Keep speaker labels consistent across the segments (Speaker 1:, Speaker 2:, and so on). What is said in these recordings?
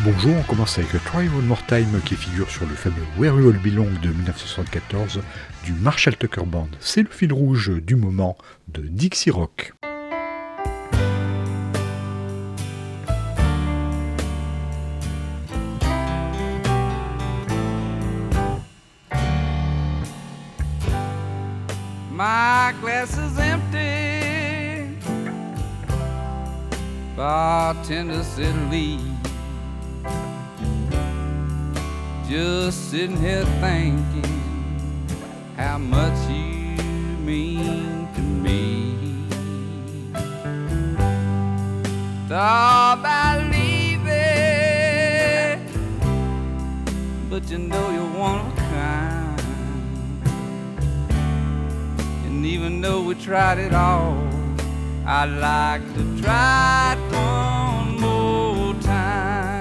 Speaker 1: Bonjour, on commence avec Try One More Time qui figure sur le fameux Where We All Belong de 1974 du Marshall Tucker Band. C'est le fil rouge du moment de Dixie Rock.
Speaker 2: My glass is empty, bartender said leave. Just sitting here thinking how much you mean to me. Thought about leaving, but you know you're one of a kind. And even though we tried it all, I'd like to try it one more time.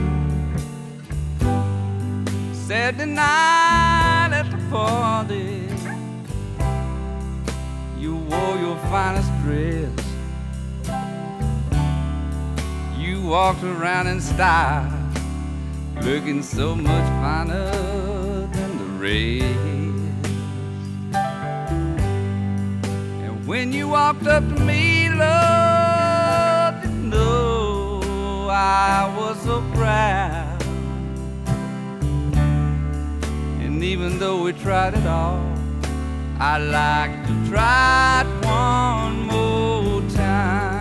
Speaker 2: Saturday night at the party, you wore your finest dress. You walked around in style, looking so much finer than the rest. And when you walked up to me, Lord, you know I was so proud. And even though we tried it all, I'd like to try it one more time.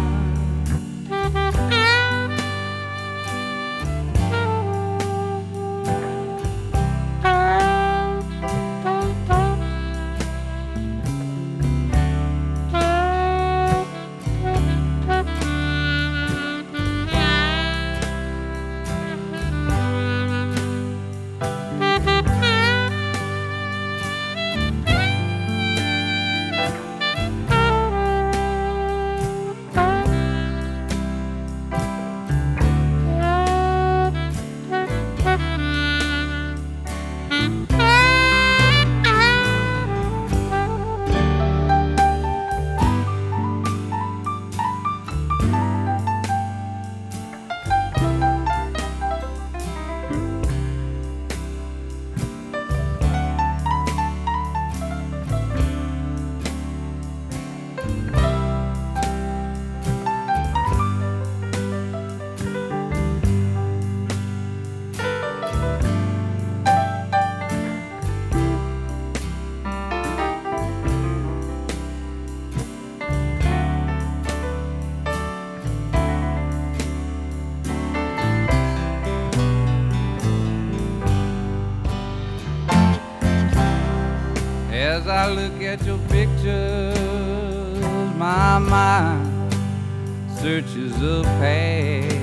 Speaker 2: As I look at your pictures, my mind searches the past.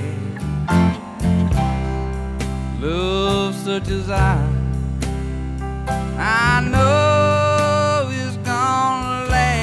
Speaker 2: Love such as I know is gonna last.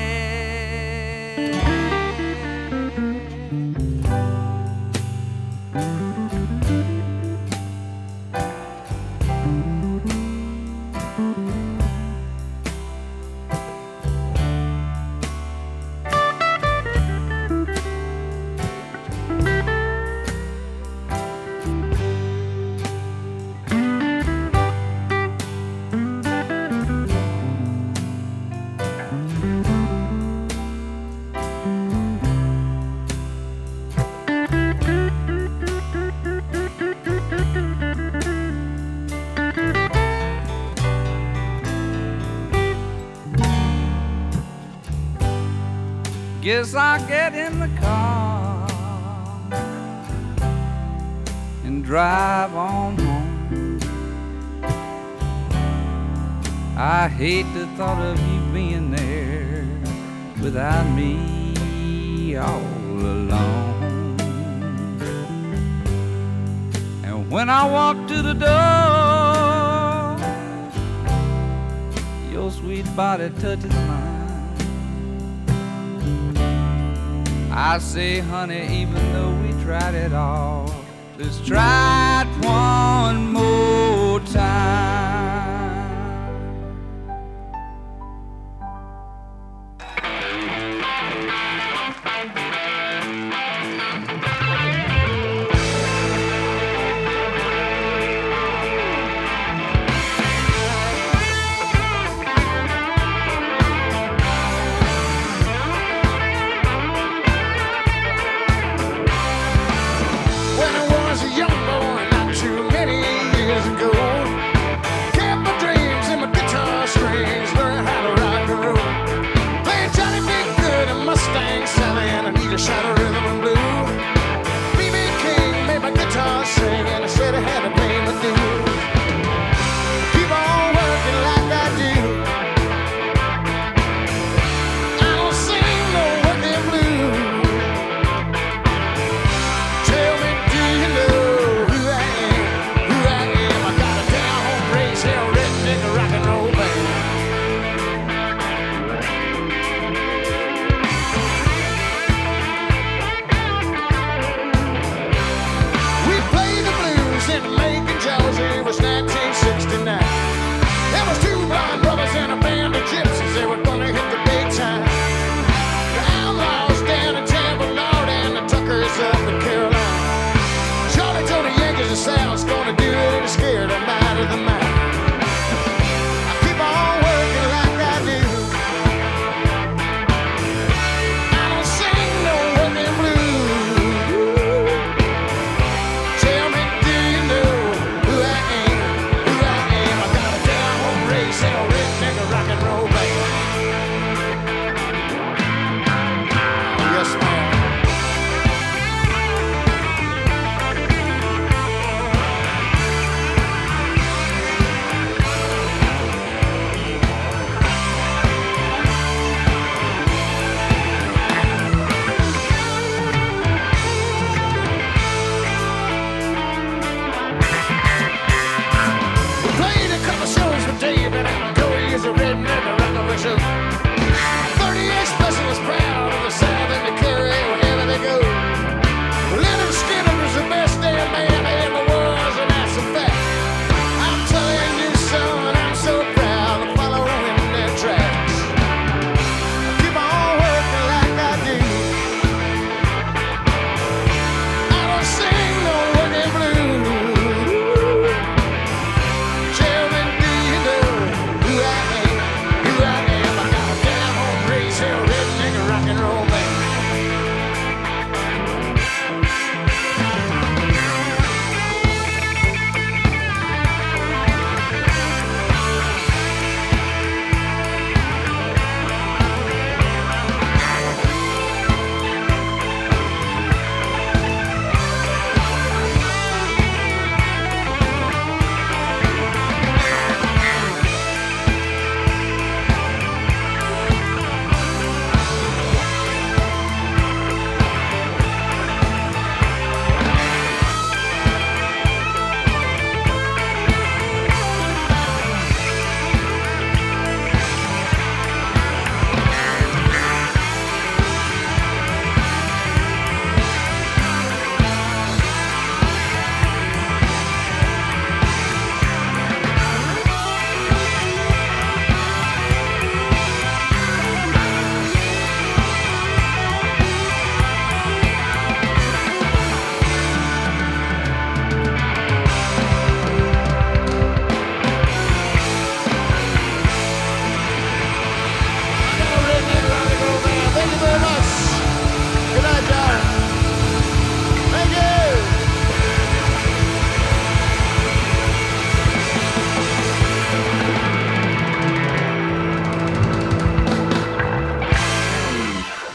Speaker 2: Guess I'll get in the car and drive on home. I hate the thought of you being there without me all alone. And when I walk to the door, your sweet body touches mine. I say, honey, even though we tried it all, let's try it one more time.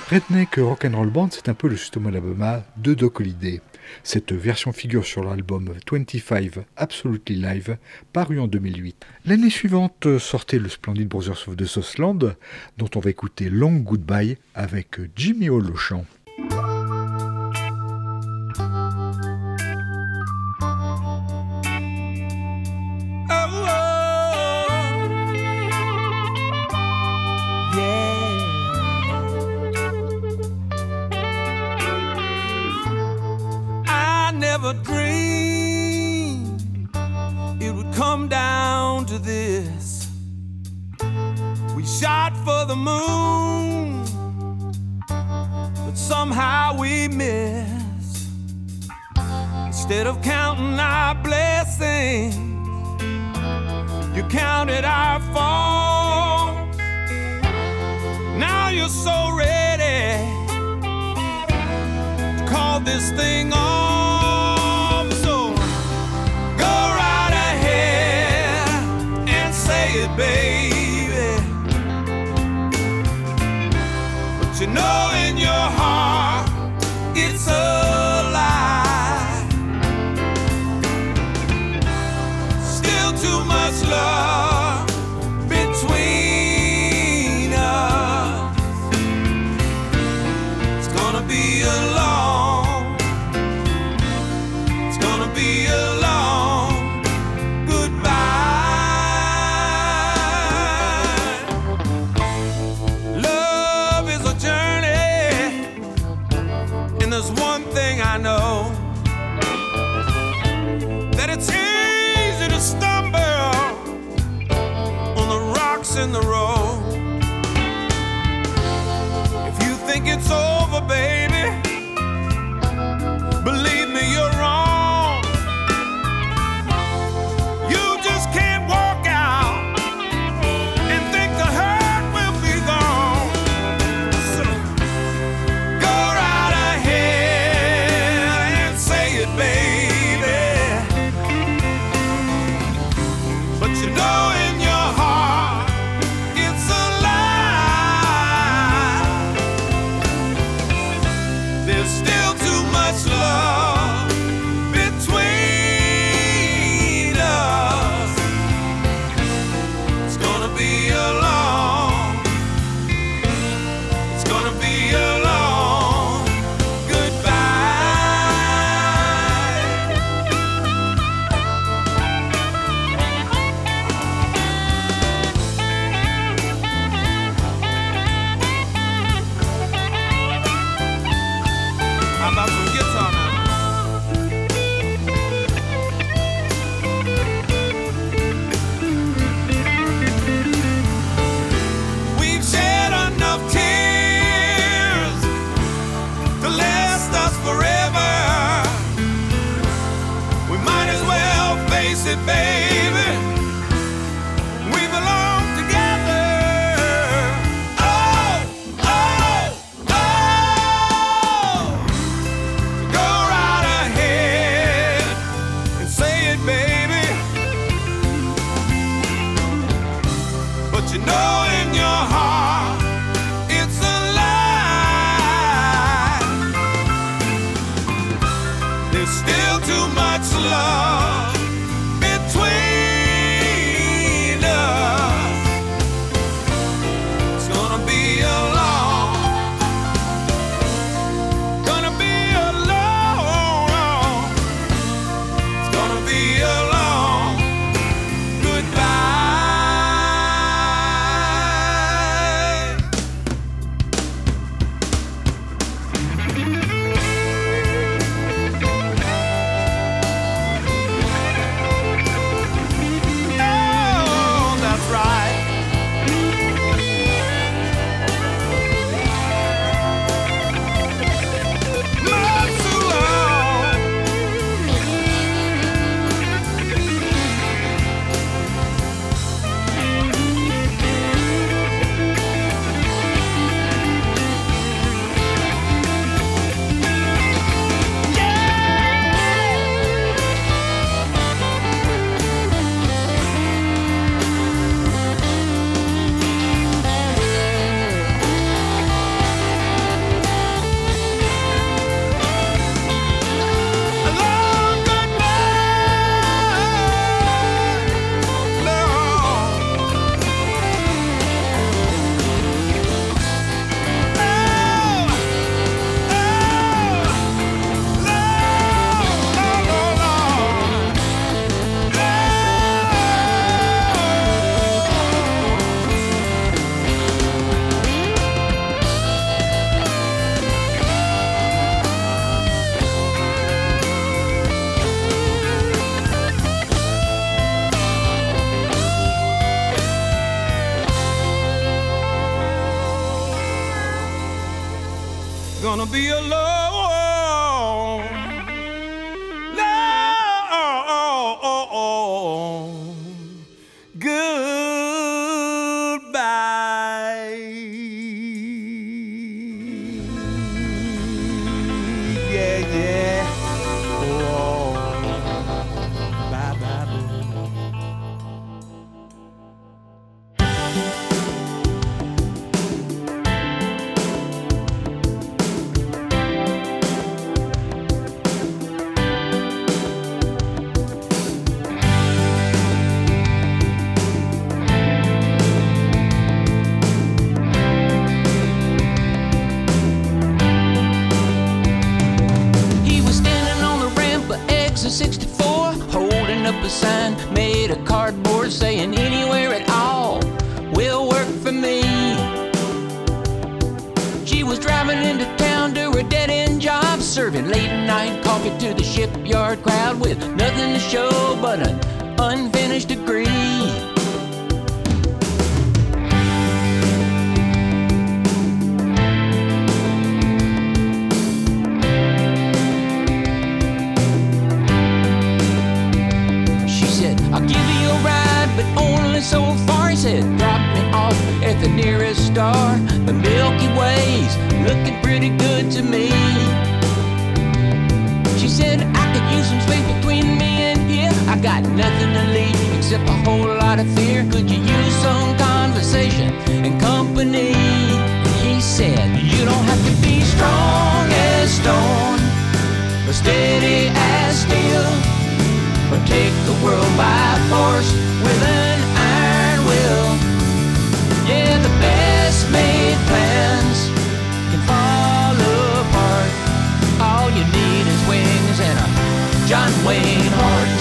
Speaker 1: Redneck Rock'n'Roll Band, c'est un peu le System Alabama de Doc Holliday. Cette version figure sur l'album 25 Absolutely Live, paru en 2008. L'année suivante sortait le splendide Brothers of the Southland, dont on va écouter Long Goodbye avec Jimmy Hall au chant.
Speaker 2: Never dreamed it would come down to this. We shot for the moon, but somehow we missed. Instead of counting our blessings, you counted our falls. Now you're so ready to call this thing off. Baby, but you know in your heart it's a lie. Still too much love between us. It's gonna be a long, it's gonna be a long goodbye. I know that it's easy to stumble
Speaker 3: gonna be alone. Goodbye. Yeah, yeah. Oh, bye, bye, bye.
Speaker 4: He was standing on the ramp of exit 64, holding up a sign made of cardboard saying anywhere at all will work for me. She was driving into town to her dead-end job, serving late-night coffee to the shipyard crowd with nothing to show but an unfinished degree. She said, I'll give you a ride, but only so far. He said, drop me off at the nearest star. The Milky Way's looking pretty good to me. She said, I could use some space between me and here. I got nothing to leave except a whole lot of fear. Could you use some conversation and company? And he said, you don't have to be strong as stone or steady as steel, or take the world by force with an iron will. Yeah, the best made plans can fall apart. All you need is wings and a John Wayne heart.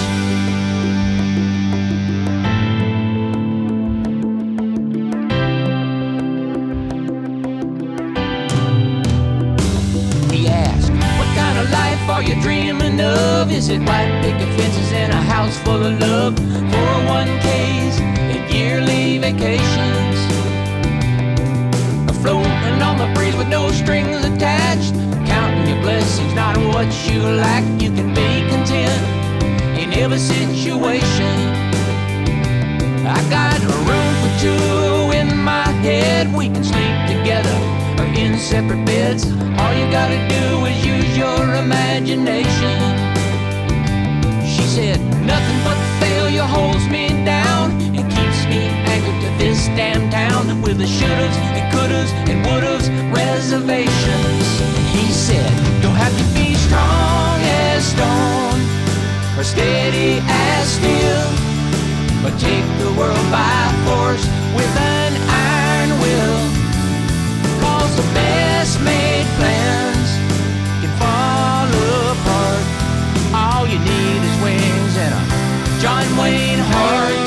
Speaker 4: He asked, what kind of life are you dreaming of? Is it white picket fences and a house full of love, 401ks and yearly vacations, floating on the breeze with no strings attached, counting your blessings, not what you lack. You can be content in every situation. I got a room for two in my head. We can sleep together or in separate beds. All you gotta do is use your imagination. She said, nothing but failure holds me down and keeps me anchored to this damn town with the shouldas and couldas and wouldas reservations. And he said, don't have to be strong as stone or steady as steel, but take the world by force with an iron will. 'Cause the best made plans can fall apart. All you need is wings and a John Wayne heart.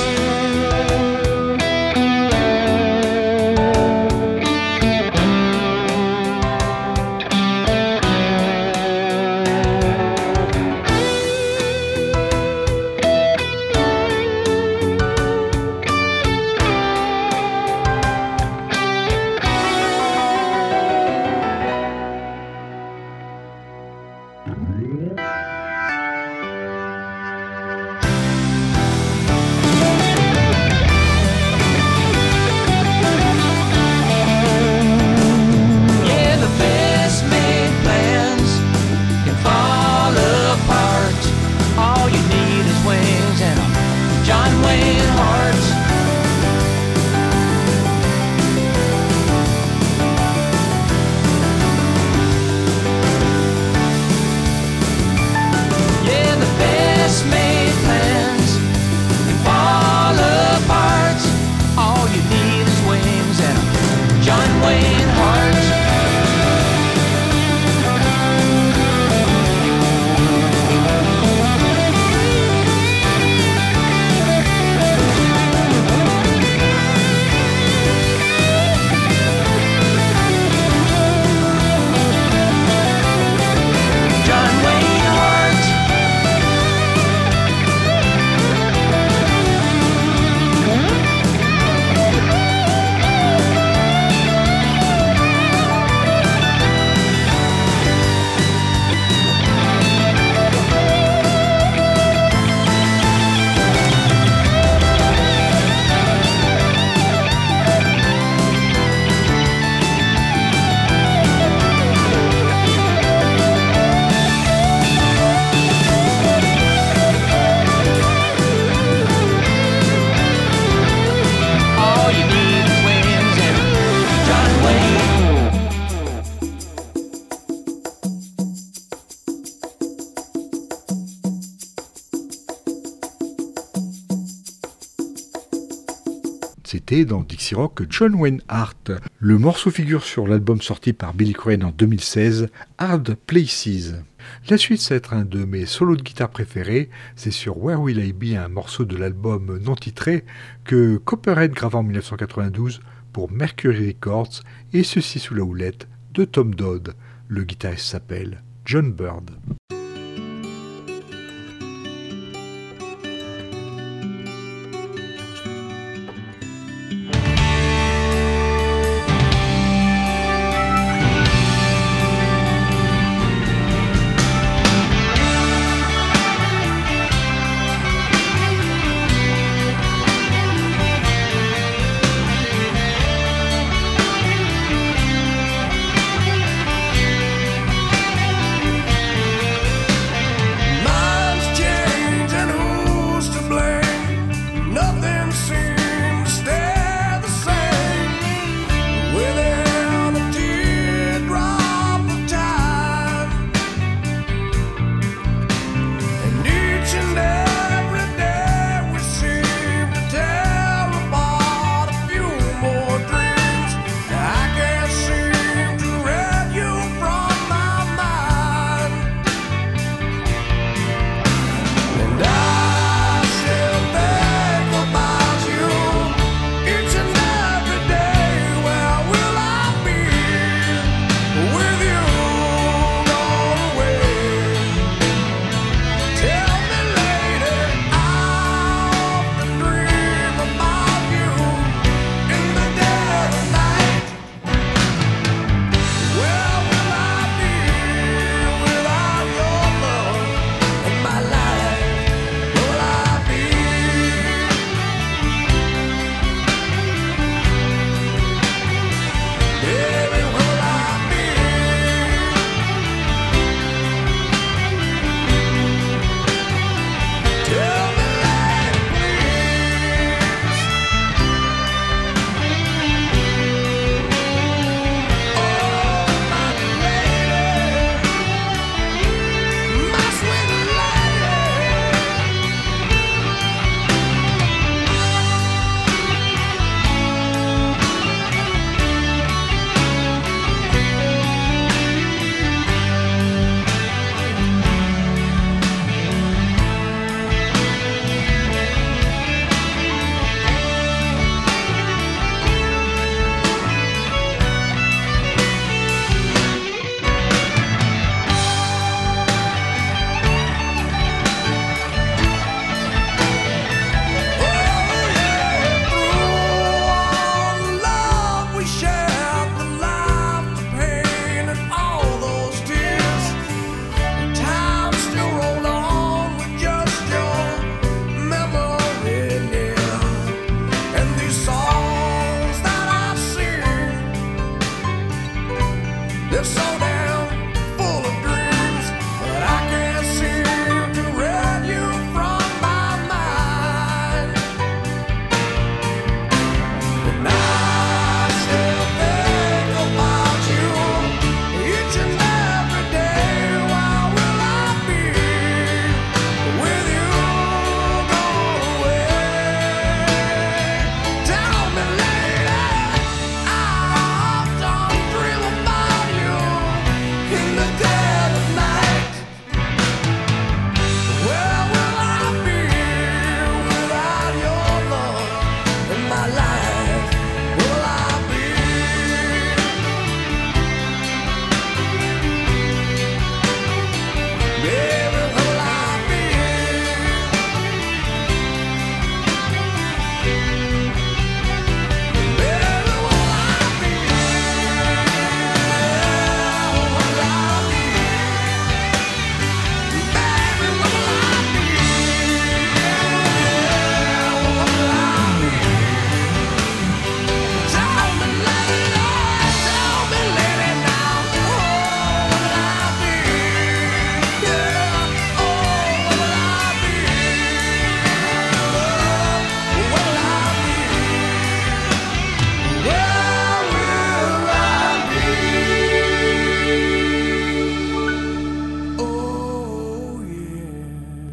Speaker 1: C'était dans Dixie Rock John Wayne Hart. Le morceau figure sur l'album sorti par Billy Corgan en 2016, Hard Places. La suite, ça va être un de mes solos de guitare préférés. C'est sur Where Will I Be, un morceau de l'album non titré que Copperhead grava en 1992 pour Mercury Records, et ceci sous la houlette de Tom Dodd. Le guitariste s'appelle John Bird.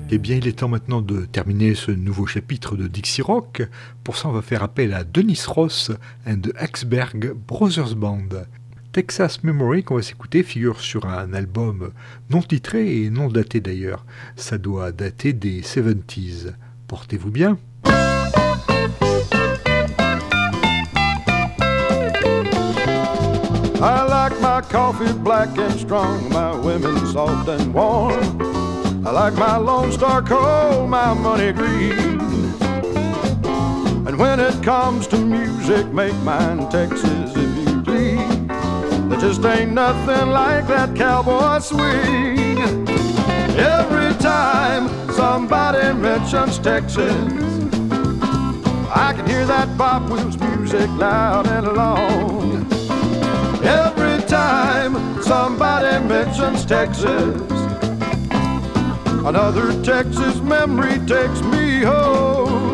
Speaker 1: Eh bien, il est temps maintenant de terminer ce nouveau chapitre de Dixie Rock. Pour ça, on va faire appel à Dennis Ross and the Axberg Brothers Band. Texas Memory qu'on va s'écouter figure sur un album non titré et non daté d'ailleurs. Ça doit dater des 70s. Portez-vous bien.
Speaker 5: I like my coffee black and strong, my women soft and warm. I like my Lone Star cold, my money green. And when it comes to music, make mine Texas if you please. There just ain't nothing like that cowboy swing. Every time somebody mentions Texas, I can hear that Bob Wills music loud and long. Every time somebody mentions Texas, another Texas memory takes me home.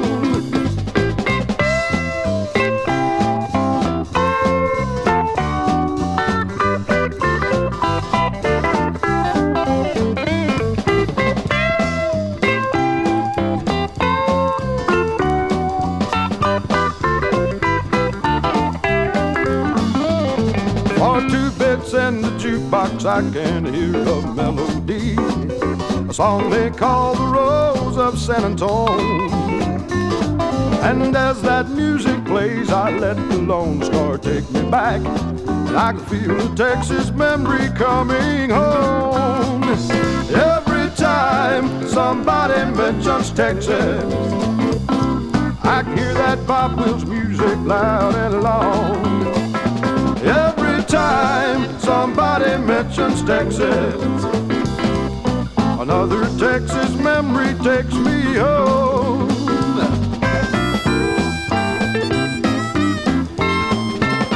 Speaker 5: In the jukebox I can hear a melody, a song they call the Rose of San Antonio. And as that music plays, I let the Lone Star take me back, and I can feel the Texas memory coming home. Every time somebody mentions Texas, I can hear that Bob Wills music loud and long. Every time somebody mentions Texas, another Texas memory takes me home.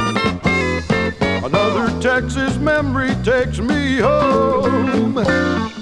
Speaker 5: Another Texas memory takes me home.